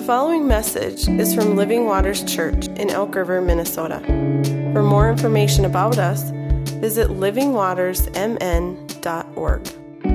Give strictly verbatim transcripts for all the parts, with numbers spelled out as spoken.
following message is from Living Waters Church in Elk River, Minnesota. For more information about us, visit living waters m n dot org.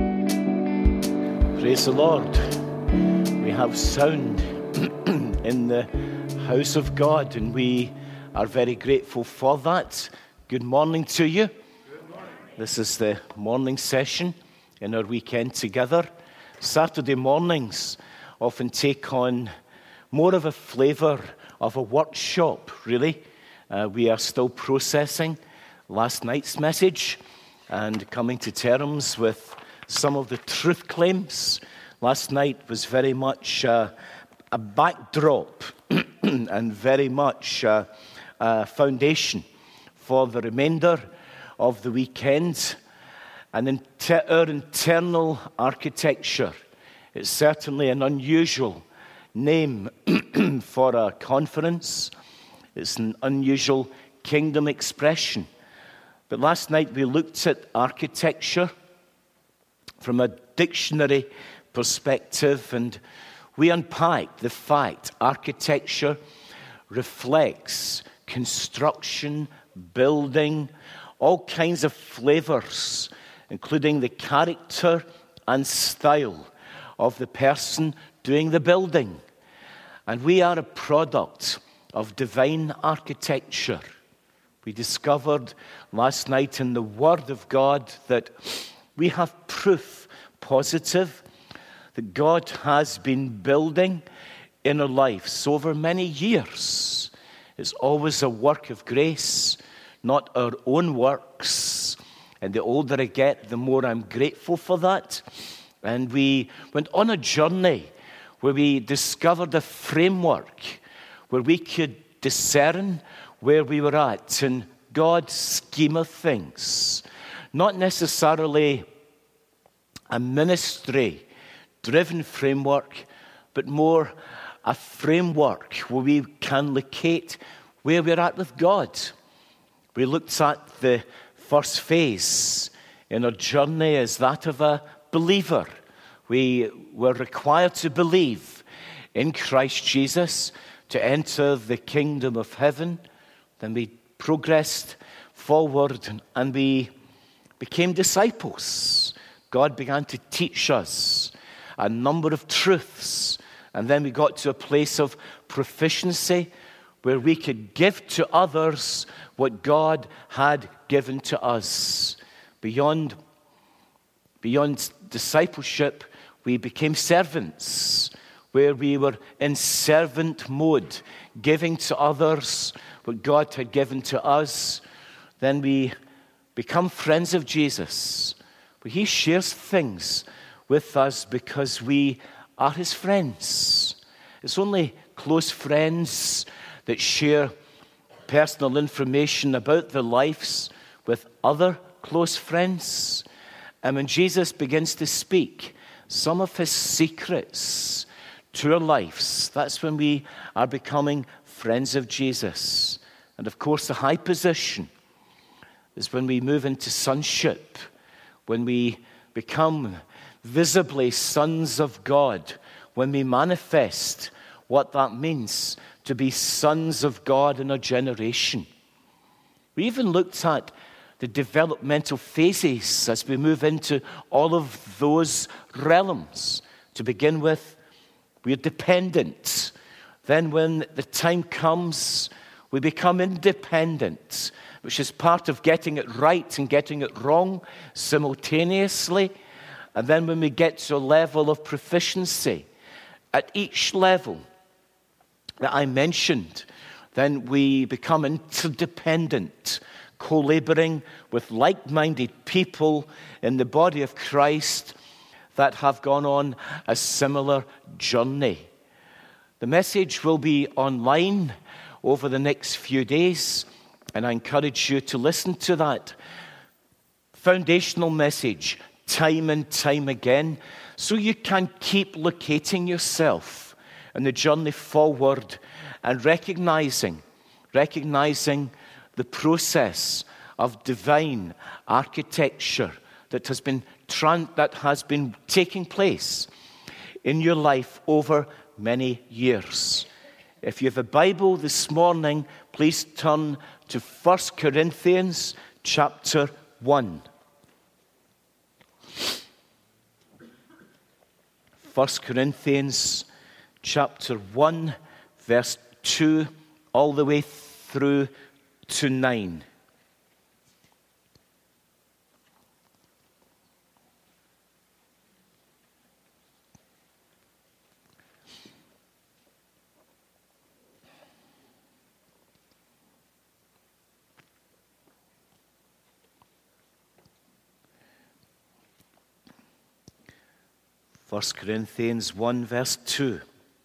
Praise the Lord. We have sound in the house of God, and we are very grateful for that. Good morning to you. Good morning. This is the morning session in our weekend together. Saturday mornings often take on more of a flavour of a workshop, really. Uh, we are still processing last night's message and coming to terms with some of the truth claims. Last night was very much uh, a backdrop and very much uh, a foundation for the remainder of the weekend. And in te- our internal architecture, it's certainly an unusual name for a conference. It's an unusual kingdom expression. But last night we looked at architecture from a dictionary perspective, and we unpacked the fact architecture reflects construction, building, all kinds of flavors, including the character and style of the person doing the building. And we are a product of divine architecture. We discovered last night in the Word of God that we have proof positive that God has been building in our lives over many years. It's always a work of grace, not our own works. And the older I get, the more I'm grateful for that. And we went on a journey where we discovered a framework where we could discern where we were at in God's scheme of things. Not necessarily a ministry-driven framework, but more a framework where we can locate where we're at with God. We looked at the first phase in our journey as that of a believer. We were required to believe in Christ Jesus to enter the kingdom of heaven. Then we progressed forward and we became disciples. God began to teach us a number of truths. And then we got to a place of proficiency where we could give to others what God had given to us. Beyond, beyond discipleship, we became servants, where we were in servant mode, giving to others what God had given to us. Then we become friends of Jesus, where He shares things with us because we are His friends. It's only close friends that share personal information about their lives with other close friends. And when Jesus begins to speak some of His secrets to our lives, that's when we are becoming friends of Jesus. And of course, the high position is when we move into sonship, when we become visibly sons of God, when we manifest what that means to be sons of God in a generation. We even looked at the developmental phases as we move into all of those realms. To begin with, we're dependent. Then when the time comes, we become independent, which is part of getting it right and getting it wrong simultaneously. And then when we get to a level of proficiency, at each level that I mentioned, then we become interdependent, co-laboring with like-minded people in the body of Christ that have gone on a similar journey. The message will be online over the next few days, and I encourage you to listen to that foundational message time and time again, so you can keep locating yourself in the journey forward and recognizing, recognizing the process of divine architecture that has been tran- that has been taking place in your life over many years. If you have a Bible this morning, please turn to First Corinthians chapter one. First Corinthians chapter one, verse two, all the way through to nine. First Corinthians one, verse two.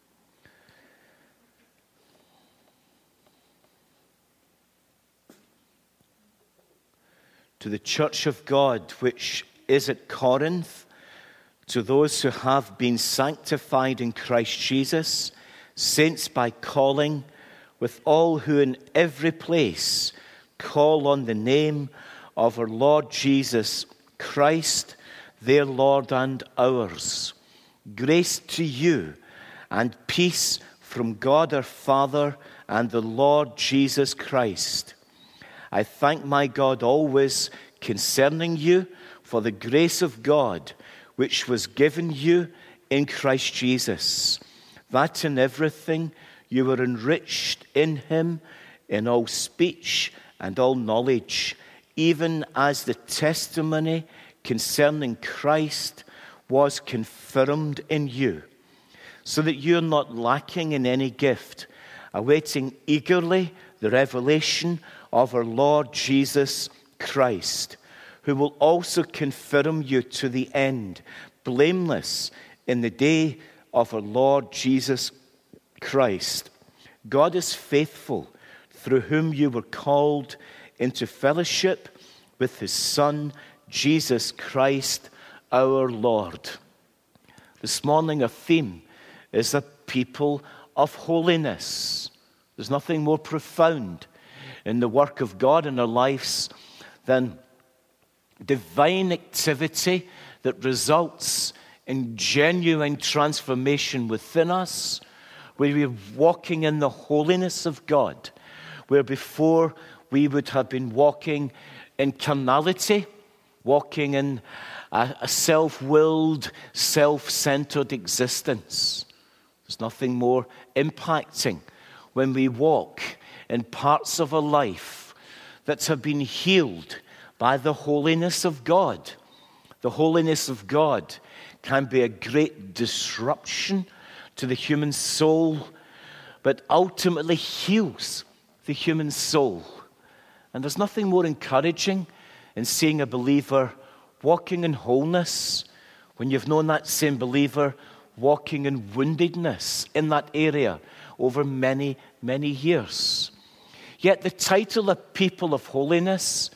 To the church of God which is at Corinth, to those who have been sanctified in Christ Jesus, saints by calling, with all who in every place call on the name of our Lord Jesus Christ, their Lord and ours. Grace to you and peace from God our Father and the Lord Jesus Christ. I thank my God always concerning you for the grace of God which was given you in Christ Jesus, that in everything you were enriched in him in all speech and all knowledge, even as the testimony concerning Christ was confirmed in you, so that you are not lacking in any gift, awaiting eagerly the revelation of our Lord Jesus Christ, who will also confirm you to the end, blameless in the day of our Lord Jesus Christ. God is faithful, through whom you were called into fellowship with his Son, Jesus Christ, our Lord. This morning, our theme is a people of holiness. There's nothing more profound in the work of God in our lives than divine activity that results in genuine transformation within us, where we're walking in the holiness of God, where before we would have been walking in carnality, walking in a, a self-willed, self-centered existence. There's nothing more impacting when we walk in parts of our life that have been healed by the holiness of God. The holiness of God can be a great disruption to the human soul, but ultimately heals the human soul. And there's nothing more encouraging in seeing a believer walking in wholeness when you've known that same believer walking in woundedness in that area over many, many years. Yet the title of People of Holiness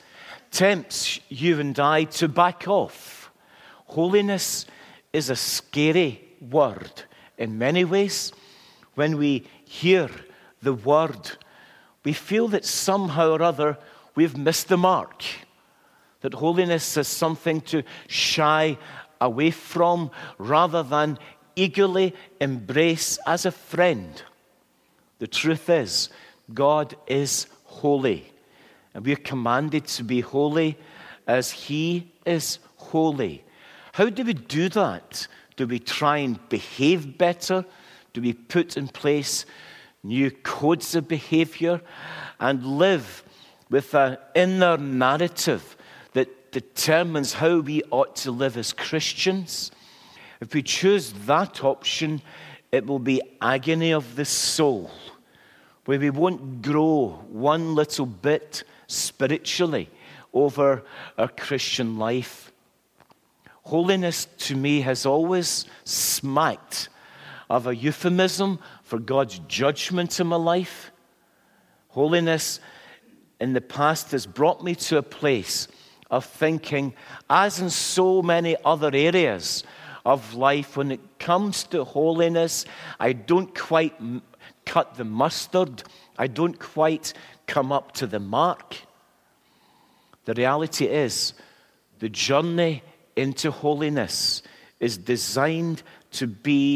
tempts you and I to back off. Holiness is a scary word in many ways. When we hear the word, we feel that somehow or other we've missed the mark. That holiness is something to shy away from rather than eagerly embrace as a friend. The truth is, God is holy, and we are commanded to be holy as he is holy. How do we do that? Do we try and behave better? Do we put in place new codes of behavior and live with an inner narrative that determines how we ought to live as Christians? If we choose that option, it will be agony of the soul, where we won't grow one little bit spiritually over our Christian life. Holiness to me has always smacked of a euphemism for God's judgment in my life. Holiness in the past has brought me to a place of thinking, as in so many other areas of life, when it comes to holiness, I don't quite m- cut the mustard. I don't quite come up to the mark. The reality is, the journey into holiness is designed to be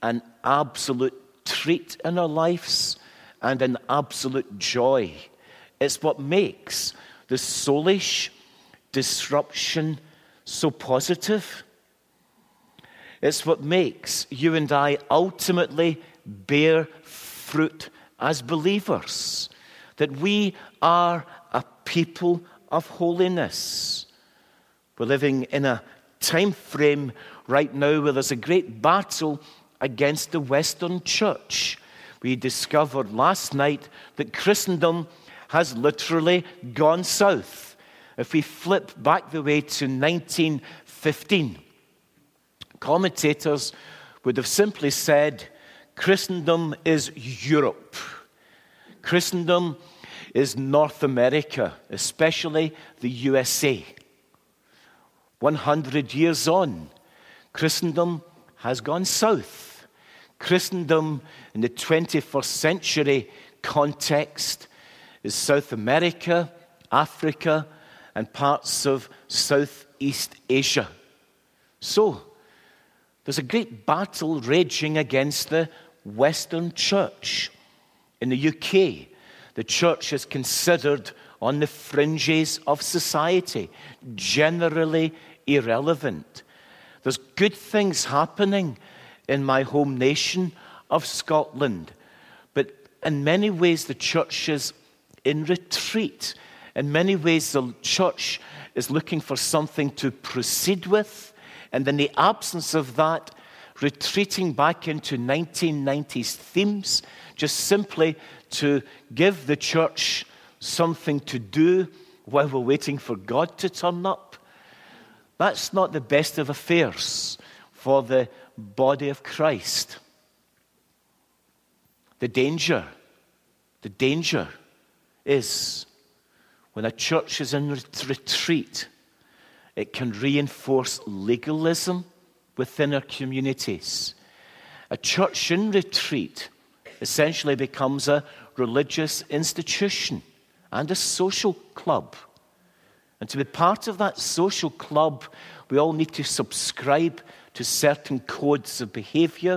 an absolute treat in our lives and an absolute joy. It's what makes the soulish disruption so positive. It's what makes you and I ultimately bear fruit as believers, that we are a people of holiness. We're living in a time frame right now where there's a great battle against the Western church. We discovered last night that Christendom has literally gone south. If we flip back the way to nineteen fifteen, commentators would have simply said, Christendom is Europe. Christendom is North America, especially the U S A. one hundred years on, Christendom has gone south. Christendom in the twenty-first century context is South America, Africa, and parts of Southeast Asia. So, there's a great battle raging against the Western church. In the U K, the church is considered on the fringes of society, generally irrelevant. There's good things happening in my home nation of Scotland, but in many ways the church is in retreat. In many ways the church is looking for something to proceed with, and in the absence of that, retreating back into nineteen nineties themes, just simply to give the church something to do while we're waiting for God to turn up. That's not the best of affairs for the body of Christ. The danger, the danger is when a church is in retreat, it can reinforce legalism within our communities. A church in retreat essentially becomes a religious institution and a social club. And to be part of that social club, we all need to subscribe to certain codes of behavior.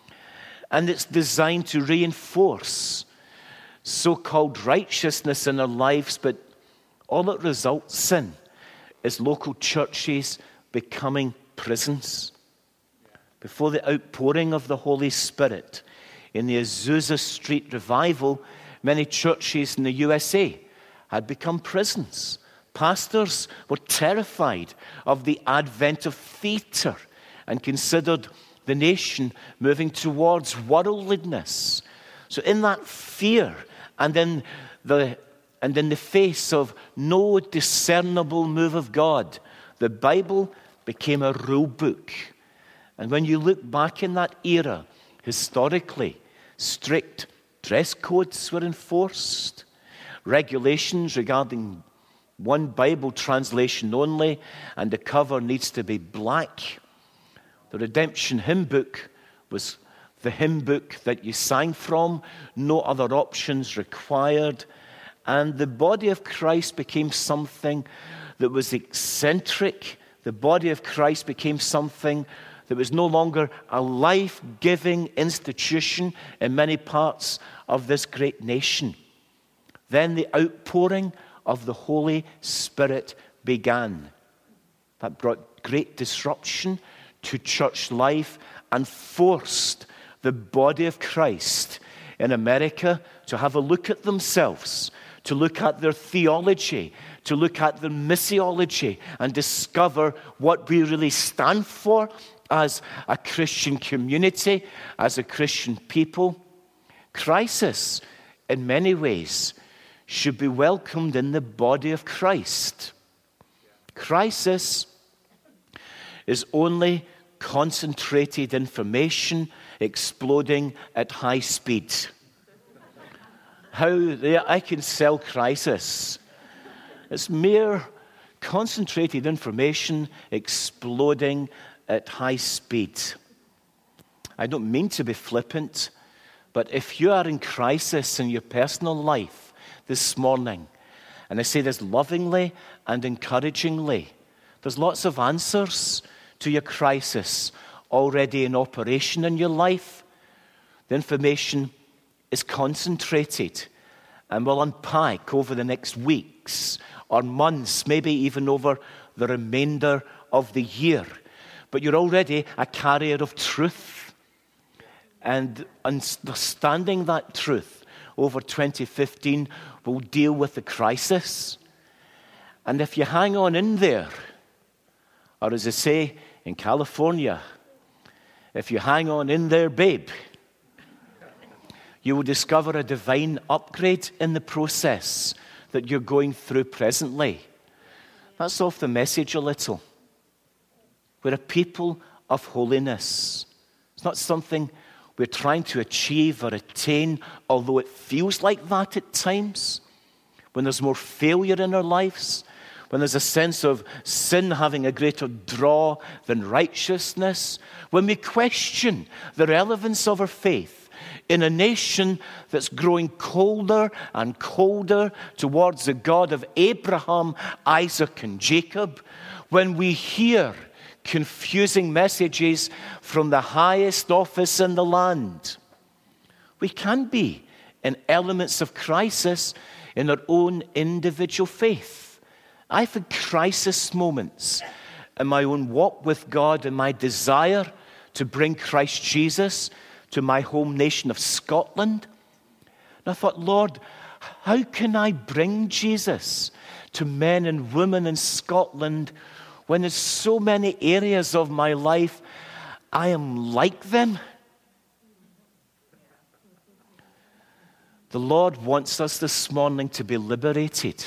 And it's designed to reinforce so-called righteousness in our lives, but all it results in is local churches becoming prisons. Before the outpouring of the Holy Spirit in the Azusa Street revival, many churches in the U S A had become prisons. Pastors were terrified of the advent of theater and considered the nation moving towards worldliness. So in that fear and in the and in the face of no discernible move of God, the Bible became a rule book. And when you look back in that era, historically, strict dress codes were enforced, regulations regarding one Bible translation only, and the cover needs to be black. The Redemption Hymn Book was the hymn book that you sang from, no other options required. And the body of Christ became something that was eccentric. The body of Christ became something that was no longer a life-giving institution in many parts of this great nation. Then the outpouring of the Holy Spirit began. That brought great disruption to church life and forced the body of Christ in America to have a look at themselves, to look at their theology, to look at their missiology, and discover what we really stand for as a Christian community, as a Christian people. Crisis, in many ways, should be welcomed in the body of Christ. Crisis is only concentrated information exploding at high speed. How I can sell crisis. It's mere concentrated information exploding at high speed. I don't mean to be flippant, but if you are in crisis in your personal life this morning, and I say this lovingly and encouragingly, there's lots of answers to your crisis already in operation in your life. The information is concentrated and will unpack over the next weeks or months, maybe even over the remainder of the year. But you're already a carrier of truth. And understanding that truth over twenty fifteen will deal with the crisis. And if you hang on in there, or as they say in California, if you hang on in there, babe, you will discover a divine upgrade in the process that you're going through presently. That's off the message a little. We're a people of holiness. It's not something we're trying to achieve or attain, although it feels like that at times. When there's more failure in our lives, when there's a sense of sin having a greater draw than righteousness, when we question the relevance of our faith in a nation that's growing colder and colder towards the God of Abraham, Isaac, and Jacob, when we hear confusing messages from the highest office in the land, we can be in elements of crisis in our own individual faith. I've had crisis moments in my own walk with God and my desire to bring Christ Jesus to my home nation of Scotland. And I thought, Lord, how can I bring Jesus to men and women in Scotland when there's so many areas of my life I am like them? The Lord wants us this morning to be liberated.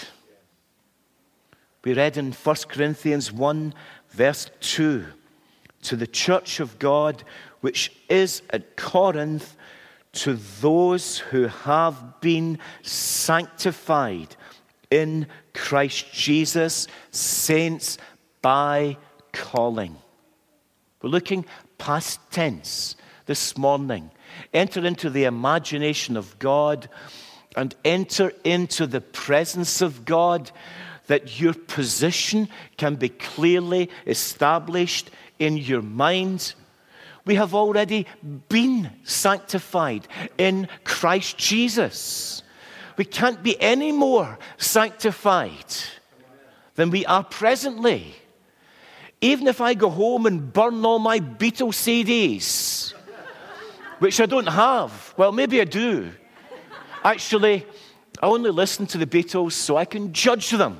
We read in First Corinthians one, verse two, to the church of God which is at Corinth, to those who have been sanctified in Christ Jesus, saints by calling. We're looking past tense this morning. Enter into the imagination of God and enter into the presence of God, that your position can be clearly established in your mind. We have already been sanctified in Christ Jesus. We can't be any more sanctified than we are presently. Even if I go home and burn all my Beatles C Ds, which I don't have. Well, maybe I do. Actually, I only listen to the Beatles so I can judge them.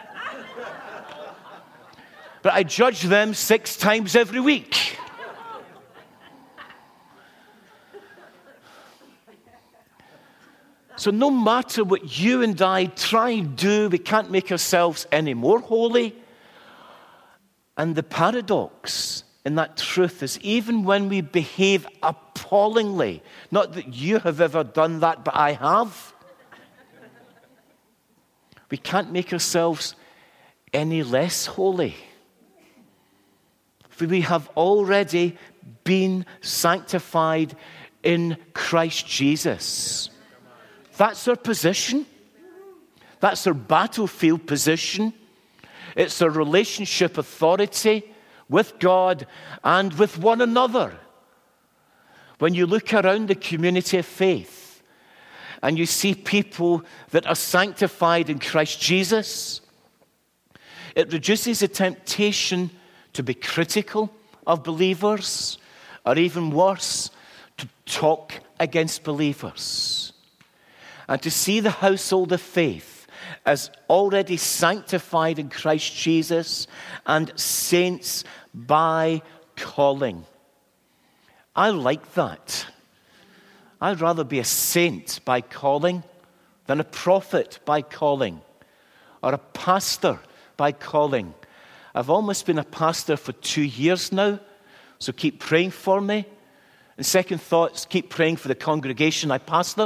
But I judge them six times every week. So no matter what you and I try and do, we can't make ourselves any more holy. And the paradox in that truth is, even when we behave appallingly, not that you have ever done that, but I have, we can't make ourselves any less holy. For we have already been sanctified in Christ Jesus. That's our position. That's our battlefield position. It's our relationship authority with God and with one another. When you look around the community of faith and you see people that are sanctified in Christ Jesus, it reduces the temptation to be critical of believers, or even worse, to talk against believers. And to see the household of faith as already sanctified in Christ Jesus and saints by calling. I like that. I'd rather be a saint by calling than a prophet by calling, or a pastor by calling. I've almost been a pastor for two years now, so keep praying for me. And second thoughts, keep praying for the congregation I pastor.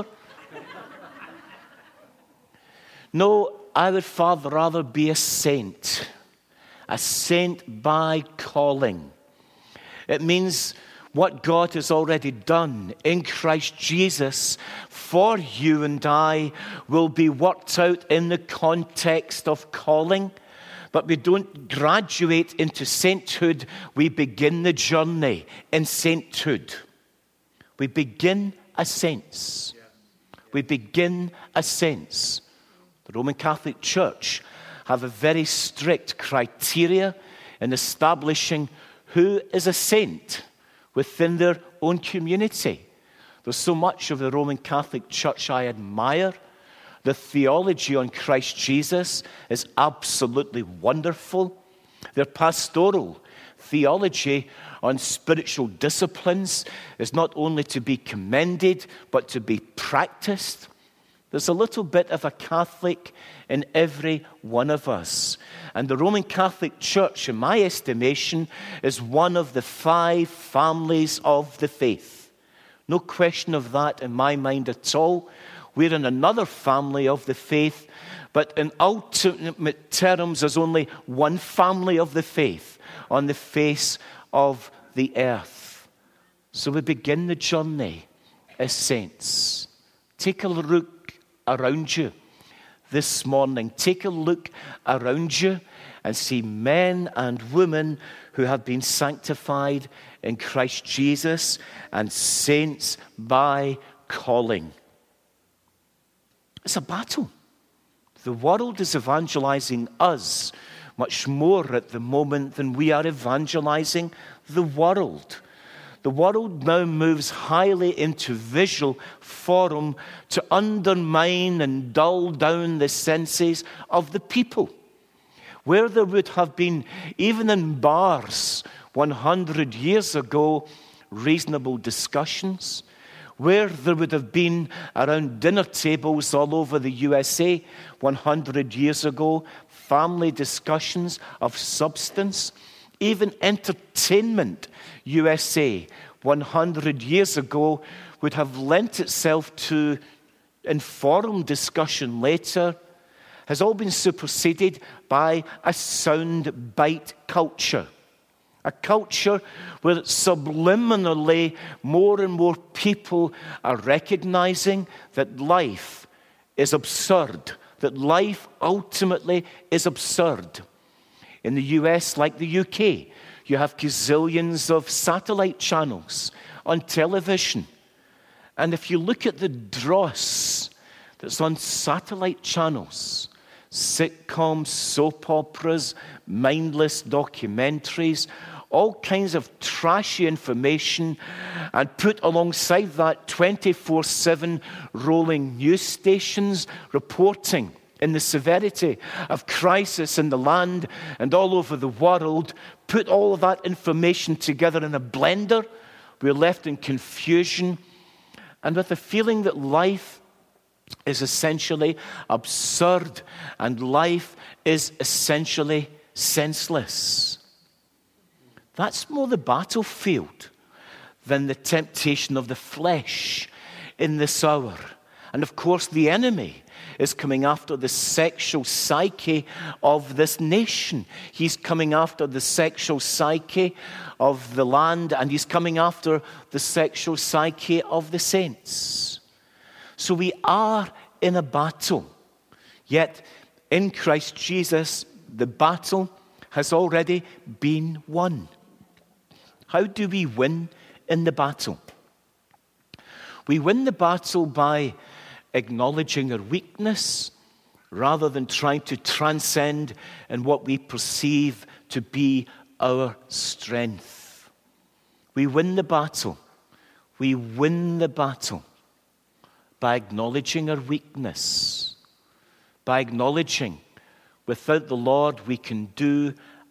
No, I would far rather be a saint. A saint by calling. It means what God has already done in Christ Jesus for you and I will be worked out in the context of calling. But we don't graduate into sainthood. We begin the journey in sainthood. We begin a sense. We begin a sense. The Roman Catholic Church have a very strict criteria in establishing who is a saint within their own community. There's so much of the Roman Catholic Church I admire. The theology on Christ Jesus is absolutely wonderful. Their pastoral theology on spiritual disciplines is not only to be commended, but to be practiced. There's a little bit of a Catholic in every one of us. And the Roman Catholic Church, in my estimation, is one of the five families of the faith. No question of that in my mind at all. We're in another family of the faith, but in ultimate terms, there's only one family of the faith on the face of the earth. So we begin the journey as saints. Take a look around you this morning. Take a look around you and see men and women who have been sanctified in Christ Jesus and saints by calling. It's a battle. The world is evangelizing us much more at the moment than we are evangelizing the world. The world now moves highly into visual form to undermine and dull down the senses of the people. Where there would have been, even in bars one hundred years ago, reasonable discussions, where there would have been around dinner tables all over the U S A one hundred years ago, family discussions of substance, even entertainment U S A one hundred years ago would have lent itself to informed discussion later, has all been superseded by a soundbite culture. A culture where subliminally more and more people are recognizing that life is absurd, that life ultimately is absurd. In the U S, like the U K, you have gazillions of satellite channels on television. And if you look at the dross that's on satellite channels, sitcoms, soap operas, mindless documentaries, all kinds of trashy information, and put alongside that twenty-four seven rolling news stations reporting in the severity of crisis in the land and all over the world, put all of that information together in a blender, we're left in confusion and with a feeling that life is essentially absurd and life is essentially senseless. That's more the battlefield than the temptation of the flesh in this hour. And of course, the enemy is coming after the sexual psyche of this nation. He's coming after the sexual psyche of the land, and he's coming after the sexual psyche of the saints. So we are in a battle. Yet in Christ Jesus, the battle has already been won. How do we win in the battle? We win the battle by acknowledging our weakness rather than trying to transcend in what we perceive to be our strength. We win the battle. We win the battle by acknowledging our weakness, by acknowledging without the Lord we can do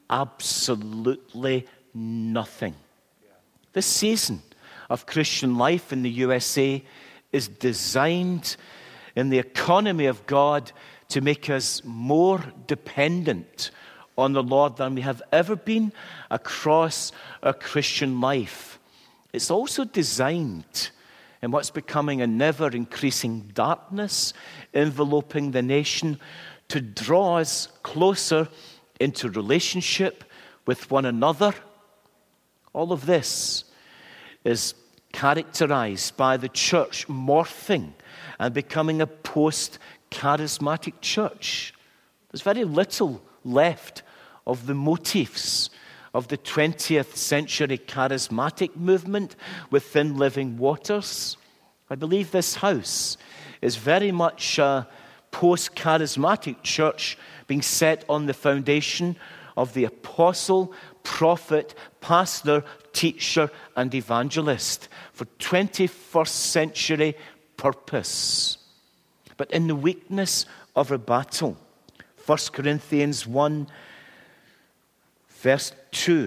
absolutely nothing. This season of Christian life in the U S A is designed in the economy of God to make us more dependent on the Lord than we have ever been across our Christian life. It's also designed in what's becoming a never-increasing darkness enveloping the nation to draw us closer into relationship with one another. All of this is characterized by the church morphing and becoming a post-charismatic church. There's very little left of the motifs of the twentieth century charismatic movement within Living Waters. I believe this house is very much a post-charismatic church being set on the foundation of the apostle, prophet, pastor, teacher, and evangelist for twenty-first century purpose. But in the weakness of our battle, First Corinthians one, verse two,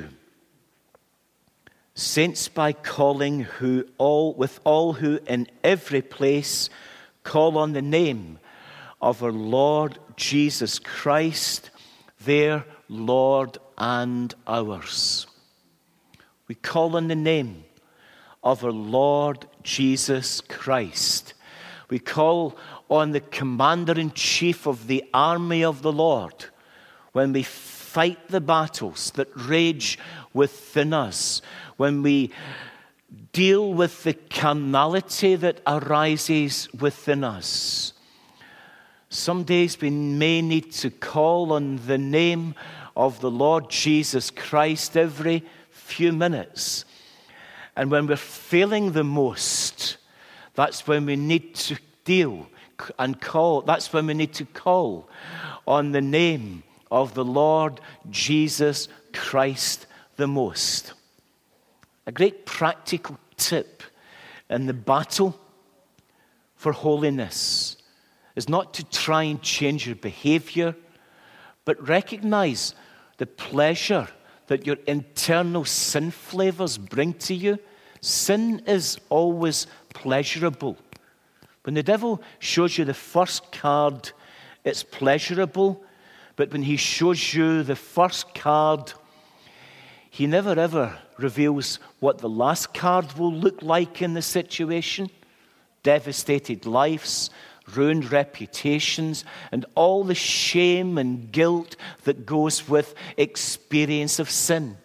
saints by calling who all with all who in every place call on the name of our Lord Jesus Christ, their Lord and ours. We call on the name of our Lord Jesus Christ. We call on the commander-in-chief of the army of the Lord when we fight the battles that rage within us, when we deal with the carnality that arises within us. Some days we may need to call on the name of the Lord Jesus Christ every few minutes. And when we're failing the most, that's when we need to deal and call. That's when we need to call on the name of the Lord Jesus Christ the most. A great practical tip in the battle for holiness is not to try and change your behavior, but recognize the pleasure that your internal sin flavors bring to you. Sin is always pleasurable. When the devil shows you the first card, it's pleasurable. But when he shows you the first card, he never ever reveals what the last card will look like in the situation. Devastated lives, ruined reputations, and all the shame and guilt that goes with experience of sin.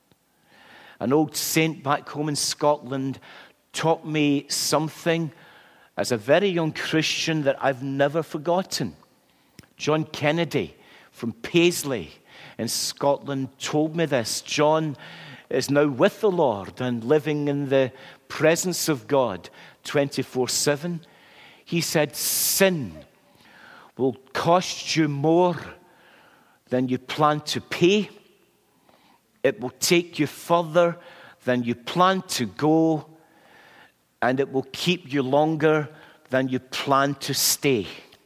An old saint back home in Scotland taught me something as a very young Christian that I've never forgotten. John Kennedy from Paisley in Scotland told me this. John is now with the Lord and living in the presence of God twenty-four seven. He said, sin will cost you more than you plan to pay. It will take you further than you plan to go. And it will keep you longer than you plan to stay.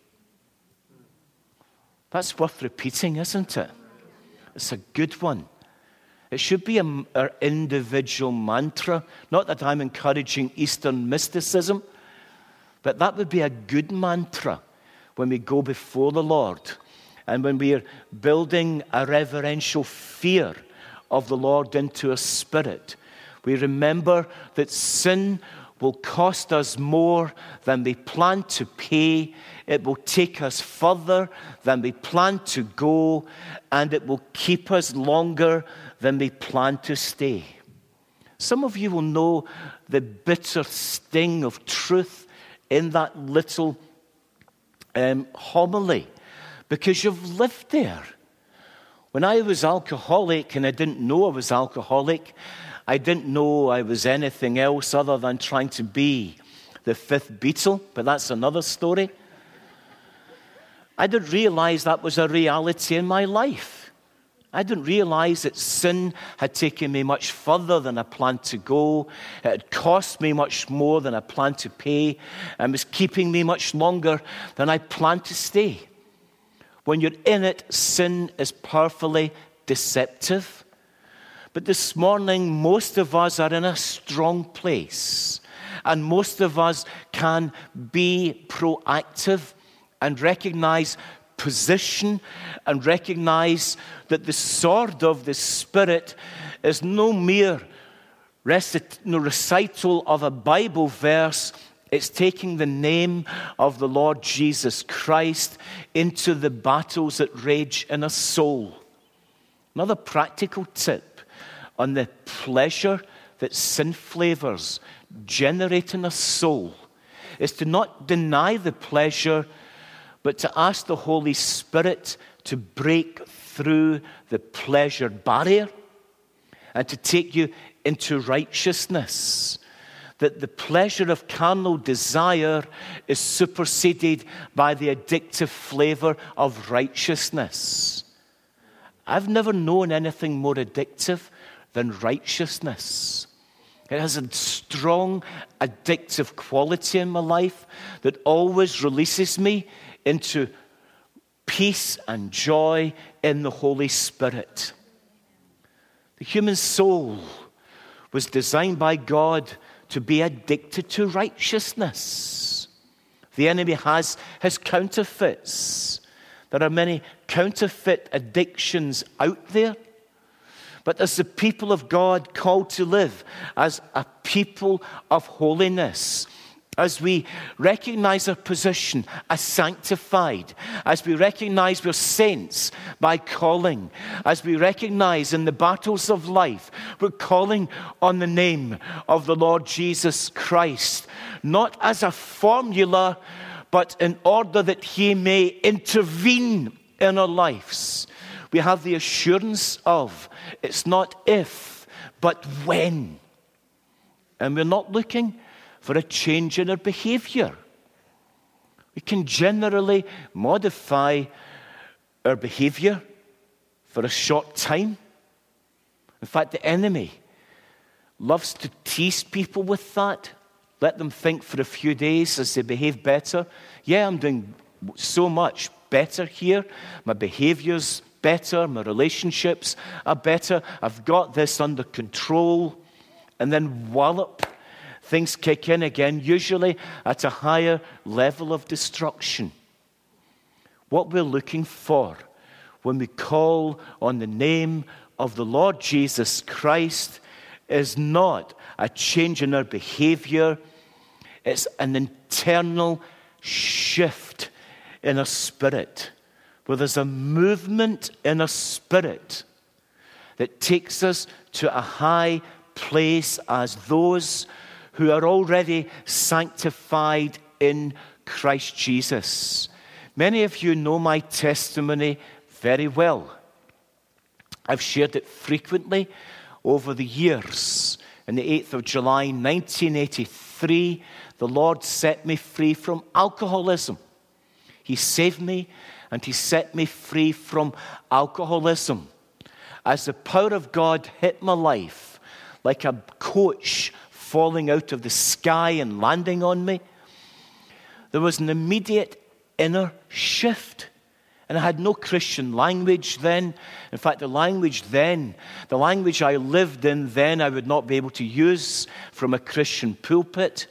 That's worth repeating, isn't it? It's a good one. It should be a, our individual mantra. Not that I'm encouraging Eastern mysticism, but that would be a good mantra when we go before the Lord and when we are building a reverential fear of the Lord into our spirit. We remember that sin will cost us more than we plan to pay. It will take us further than we plan to go, and it will keep us longer than we plan to stay. Some of you will know the bitter sting of truth in that little um, homily because you've lived there. When I was alcoholic and I didn't know I was alcoholic, I didn't know I was anything else other than trying to be the fifth Beatle, but that's another story. I didn't realize that was a reality in my life. I didn't realize that sin had taken me much further than I planned to go. It had cost me much more than I planned to pay, and was keeping me much longer than I planned to stay. When you're in it, sin is powerfully deceptive. But this morning, most of us are in a strong place. And most of us can be proactive and recognize position and recognize that the sword of the Spirit is no mere recit- no recital of a Bible verse. It's taking the name of the Lord Jesus Christ into the battles that rage in a soul. Another practical tip on the pleasure that sin flavors generate in a soul is to not deny the pleasure, but to ask the Holy Spirit to break through the pleasure barrier and to take you into righteousness. That the pleasure of carnal desire is superseded by the addictive flavor of righteousness. I've never known anything more addictive than righteousness. It has a strong addictive quality in my life that always releases me into peace and joy in the Holy Spirit. The human soul was designed by God to be addicted to righteousness. The enemy has his counterfeits. There are many counterfeit addictions out there. But as the people of God called to live as a people of holiness, as we recognize our position as sanctified, as we recognize we're saints by calling, as we recognize in the battles of life, we're calling on the name of the Lord Jesus Christ, not as a formula, but in order that he may intervene in our lives. We have the assurance of it's not if, but when. And we're not looking for a change in our behavior. We can generally modify our behavior for a short time. In fact, the enemy loves to tease people with that. Let them think for a few days as they behave better. Yeah, I'm doing so much better here. My behavior's better. My relationships are better. I've got this under control. And then wallop, things kick in again, usually at a higher level of destruction. What we're looking for when we call on the name of the Lord Jesus Christ is not a change in our behavior. It's an internal shift in our spirit, where there's a movement in our spirit that takes us to a high place as those who are already sanctified in Christ Jesus. Many of you know my testimony very well. I've shared it frequently over the years. On the eighth of July, nineteen eighty-three, the Lord set me free from alcoholism. He saved me and he set me free from alcoholism. As the power of God hit my life, like a coach falling out of the sky and landing on me, there was an immediate inner shift. And I had no Christian language then. In fact, the language then, the language I lived in then, I would not be able to use from a Christian pulpit.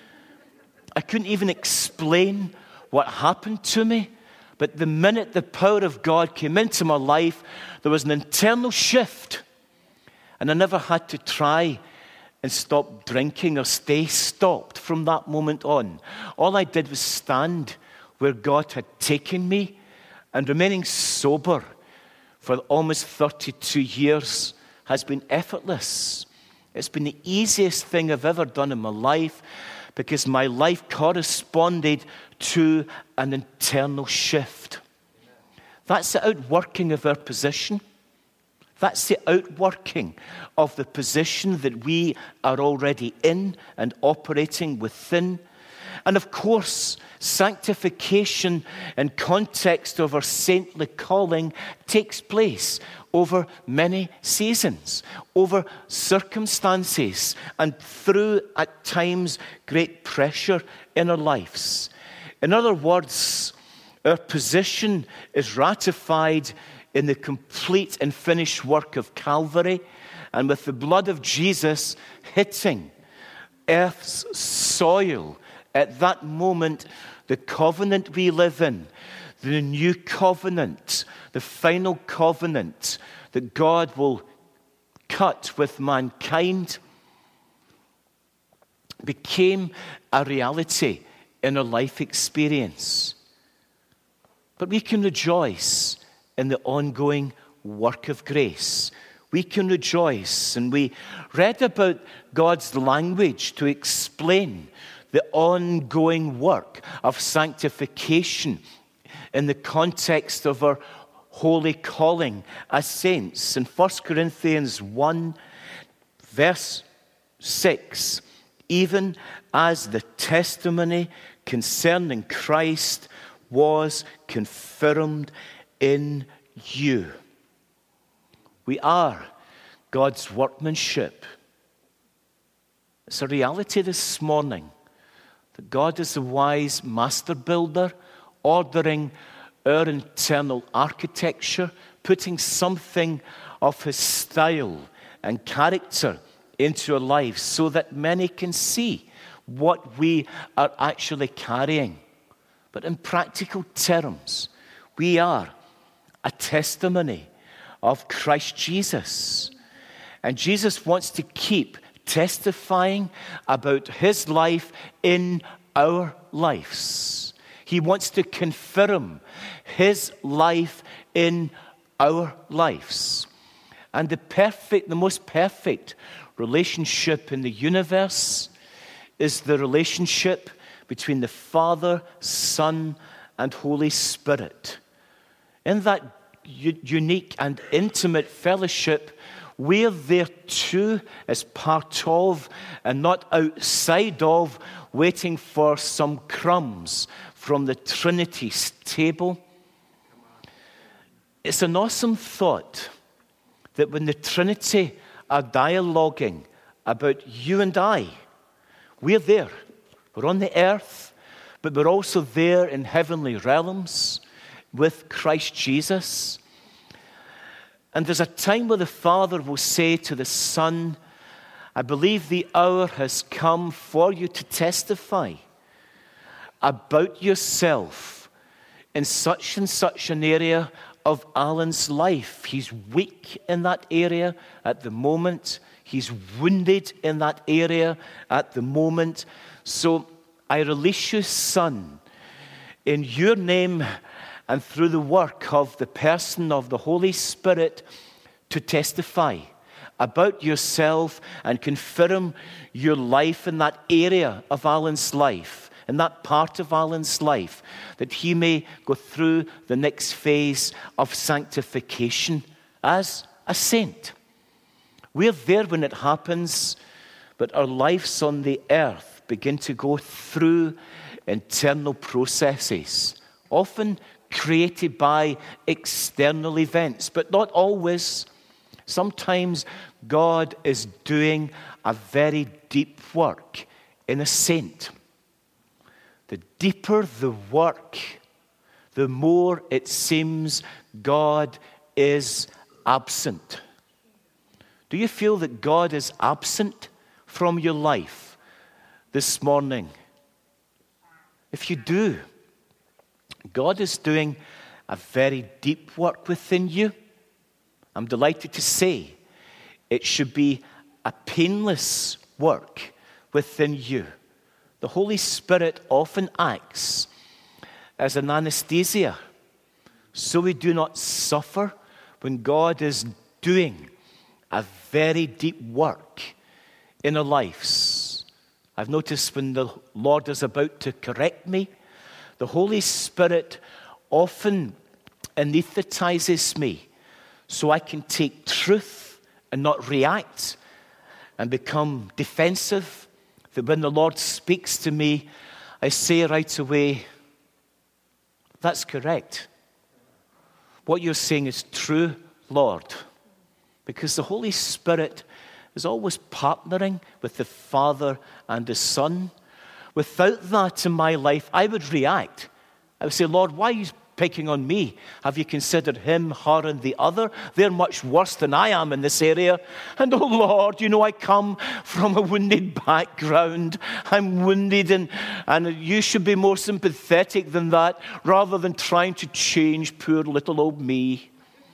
I couldn't even explain what happened to me. But the minute the power of God came into my life, there was an internal shift. And I never had to try and stop drinking or stay stopped from that moment on. All I did was stand where God had taken me, and remaining sober for almost thirty-two years has been effortless. It's been the easiest thing I've ever done in my life because my life corresponded to an internal shift. That's the outworking of our position. That's the outworking of the position that we are already in and operating within. And of course, sanctification in context of our saintly calling takes place over many seasons, over circumstances, and through, at times, great pressure in our lives. In other words, our position is ratified in the complete and finished work of Calvary, and with the blood of Jesus hitting earth's soil at that moment, the covenant we live in, the new covenant, the final covenant that God will cut with mankind, became a reality in our life experience. But we can rejoice in the ongoing work of grace. We can rejoice, and we read about God's language to explain the ongoing work of sanctification in the context of our holy calling as saints. In First Corinthians one, verse six, even as the testimony concerning Christ was confirmed in you. We are God's workmanship. It's a reality this morning that God is the wise master builder, ordering our internal architecture, putting something of his style and character into our lives so that many can see what we are actually carrying. But in practical terms, we are a testimony of Christ Jesus. And Jesus wants to keep testifying about his life in our lives. He wants to confirm his life in our lives. And the perfect, the most perfect relationship in the universe is the relationship between the Father, Son, and Holy Spirit. In that u- unique and intimate fellowship, we're there too as part of and not outside of, waiting for some crumbs from the Trinity's table. It's an awesome thought that when the Trinity are dialoguing about you and I, we're there. We're on the earth, but we're also there in heavenly realms with Christ Jesus. And there's a time where the Father will say to the Son, I believe the hour has come for you to testify about yourself in such and such an area of Alan's life. He's weak in that area at the moment. He's wounded in that area at the moment. So I release you, Son, in your name and through the work of the person of the Holy Spirit to testify about yourself and confirm your life in that area of Alan's life, in that part of Alan's life, that he may go through the next phase of sanctification as a saint. We're there when it happens, but our lives on the earth begin to go through internal processes, often created by external events, but not always. Sometimes God is doing a very deep work in a saint. The deeper the work, the more it seems God is absent. Do you feel that God is absent from your life this morning? If you do, God is doing a very deep work within you. I'm delighted to say it should be a painless work within you. The Holy Spirit often acts as an anesthesia, so we do not suffer when God is doing a very deep work in our lives. I've noticed when the Lord is about to correct me, the Holy Spirit often anesthetizes me so I can take truth and not react and become defensive. That when the Lord speaks to me, I say right away, that's correct. What you're saying is true, Lord. Because the Holy Spirit is always partnering with the Father and the Son. Without that in my life, I would react. I would say, Lord, why are you picking on me? Have you considered him, her, and the other? They're much worse than I am in this area. And oh, Lord, you know, I come from a wounded background. I'm wounded, and, and you should be more sympathetic than that, rather than trying to change poor little old me.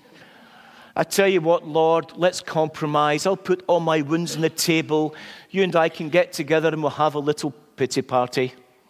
I tell you what, Lord, let's compromise. I'll put all my wounds on the table. You and I can get together and we'll have a little pity party.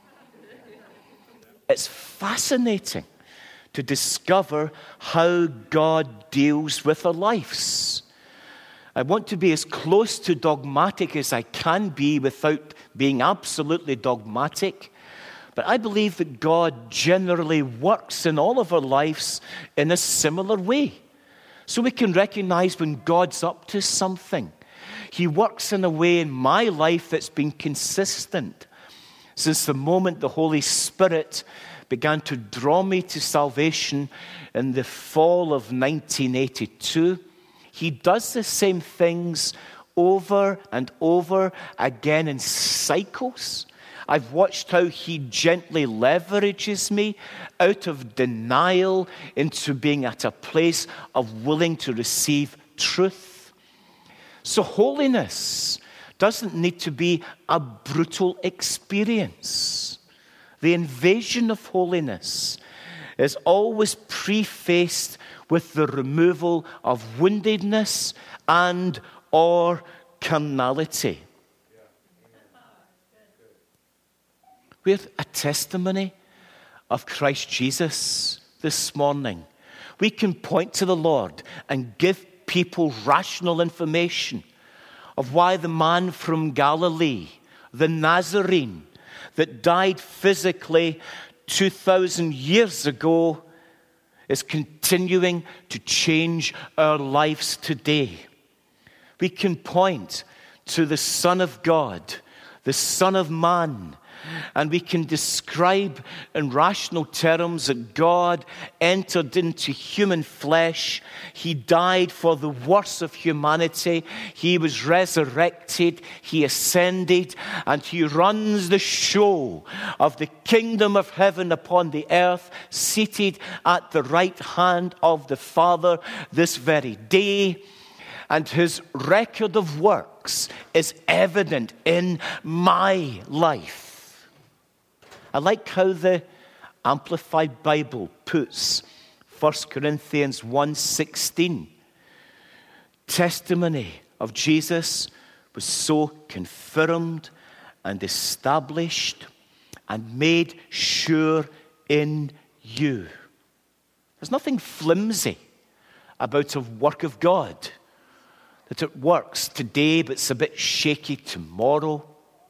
It's fascinating to discover how God deals with our lives. I want to be as close to dogmatic as I can be without being absolutely dogmatic. But I believe that God generally works in all of our lives in a similar way. So we can recognize when God's up to something. He works in a way in my life that's been consistent. Since the moment the Holy Spirit began to draw me to salvation in the fall of nineteen eighty-two, He does the same things over and over again in cycles. I've watched how He gently leverages me out of denial into being at a place of willing to receive truth. So holiness doesn't need to be a brutal experience. The invasion of holiness is always prefaced with the removal of woundedness and or carnality. We're a testimony of Christ Jesus this morning. We can point to the Lord and give people rational information of why the man from Galilee, the Nazarene, that died physically two thousand years ago, is continuing to change our lives today. We can point to the Son of God, the Son of Man, and we can describe in rational terms that God entered into human flesh. He died for the worst of humanity. He was resurrected. He ascended. And He runs the show of the kingdom of heaven upon the earth, seated at the right hand of the Father this very day. And His record of works is evident in my life. I like how the Amplified Bible puts First Corinthians one sixteen. Testimony of Jesus was so confirmed and established and made sure in you. There's nothing flimsy about a work of God, that it works today but it's a bit shaky tomorrow.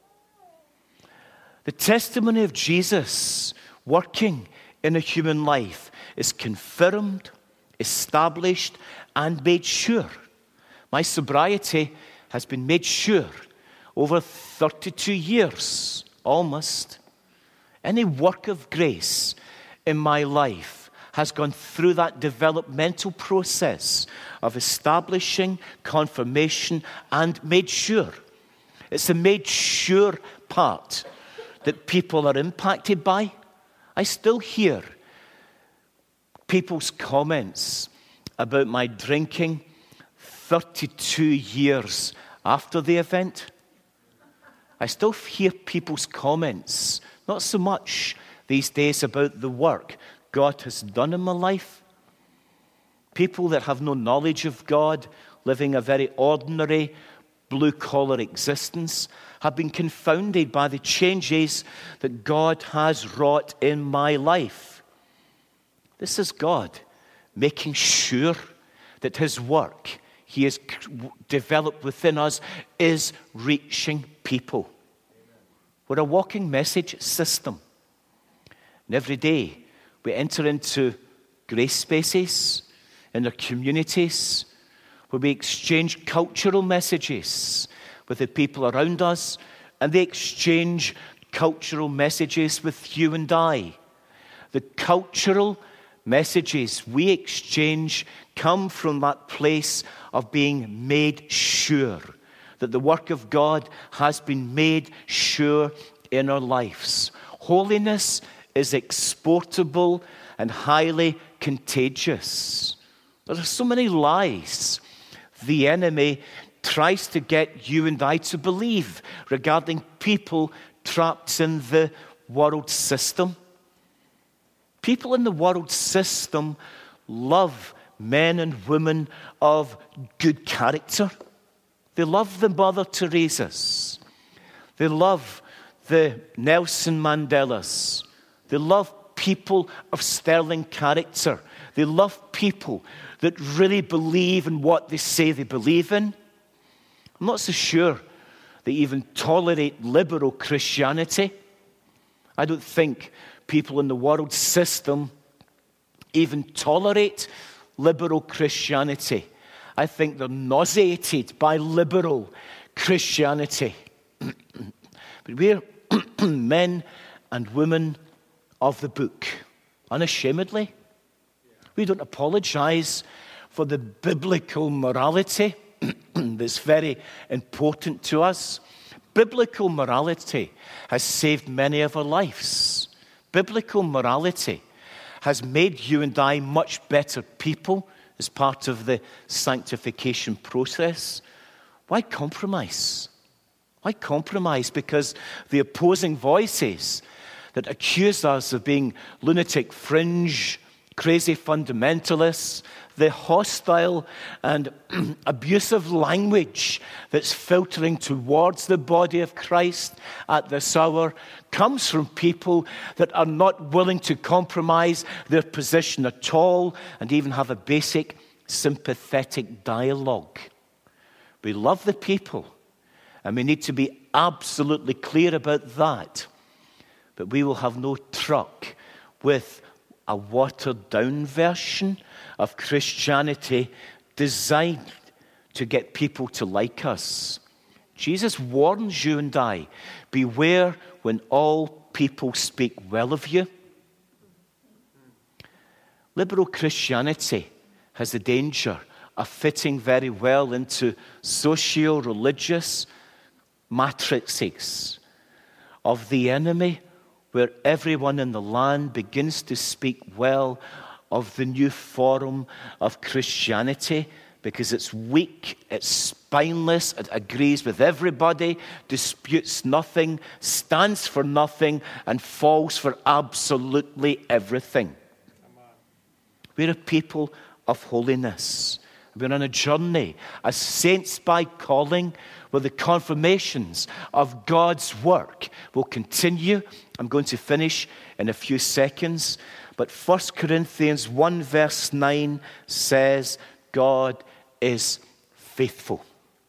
The testimony of Jesus working in a human life is confirmed, established, and made sure. My sobriety has been made sure over thirty-two years, almost. Any work of grace in my life has gone through that developmental process of establishing, confirmation, and made sure. It's the made sure part that people are impacted by. I still hear people's comments about my drinking thirty-two years after the event. I still hear people's comments, not so much these days about the work God has done in my life. People that have no knowledge of God, living a very ordinary, blue-collar existence, have been confounded by the changes that God has wrought in my life. This is God making sure that His work He has developed within us is reaching people. We're a walking message system. And every day we enter into grace spaces in our communities where we exchange cultural messages with the people around us, and they exchange cultural messages with you and I. The cultural messages we exchange come from that place of being made sure that the work of God has been made sure in our lives. Holiness is exportable and highly contagious. There are so many lies the enemy tries to get you and I to believe regarding people trapped in the world system. People in the world system love men and women of good character. They love the Mother Teresas. They love the Nelson Mandelas. They love people of sterling character. They love people that really believe in what they say they believe in. I'm not so sure they even tolerate liberal Christianity. I don't think people in the world system even tolerate liberal Christianity. I think they're nauseated by liberal Christianity. But we're men and women of the book, unashamedly. We don't apologize for the biblical morality that's very important to us. Biblical morality has saved many of our lives. Biblical morality has made you and I much better people as part of the sanctification process. Why compromise? Why compromise? Because the opposing voices that accuse us of being lunatic fringe, crazy fundamentalists, the hostile and abusive language that's filtering towards the body of Christ at this hour comes from people that are not willing to compromise their position at all and even have a basic sympathetic dialogue. We love the people, and we need to be absolutely clear about that. But we will have no truck with a watered-down version of Christianity designed to get people to like us. Jesus warns you and I, beware when all people speak well of you. Liberal Christianity has the danger of fitting very well into socio-religious matrices of the enemy, where everyone in the land begins to speak well of the new form of Christianity because it's weak, it's spineless, it agrees with everybody, disputes nothing, stands for nothing, and falls for absolutely everything. We're a people of holiness. We're on a journey as saints by calling, where the confirmations of God's work will continue. I'm going to finish in a few seconds. But First Corinthians one verse nine says, God is faithful.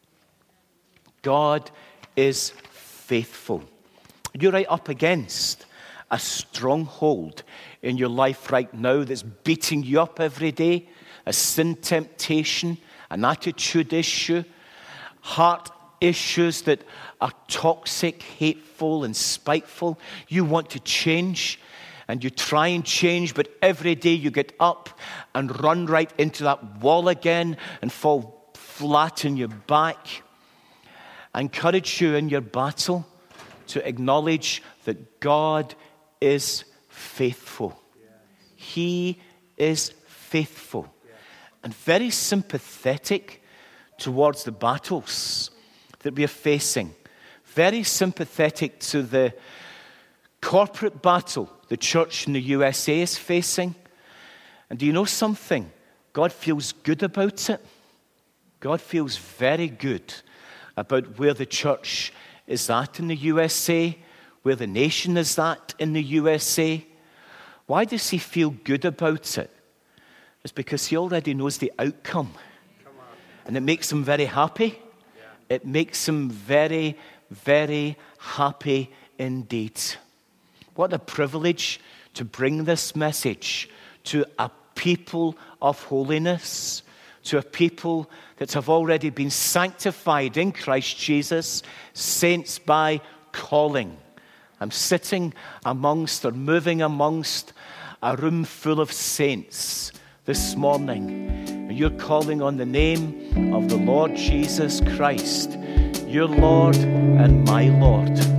God is faithful. You're right up against a stronghold in your life right now that's beating you up every day. A sin temptation, an attitude issue, heart issues that are toxic, hateful, and spiteful. You want to change, and you try and change, but every day you get up and run right into that wall again and fall flat on your back. I encourage you in your battle to acknowledge that God is faithful. He is faithful. And very sympathetic towards the battles that we are facing. Very sympathetic to the corporate battle the church in the U S A is facing. And do you know something? God feels good about it. God feels very good about where the church is at in the U S A, where the nation is at in the U S A. Why does he feel good about it? It's because he already knows the outcome. And it makes him very happy. Yeah. It makes him very, very happy indeed. What a privilege to bring this message to a people of holiness, to a people that have already been sanctified in Christ Jesus, saints by calling. I'm sitting amongst or moving amongst a room full of saints this morning, and you're calling on the name of the Lord Jesus Christ, your Lord and my Lord.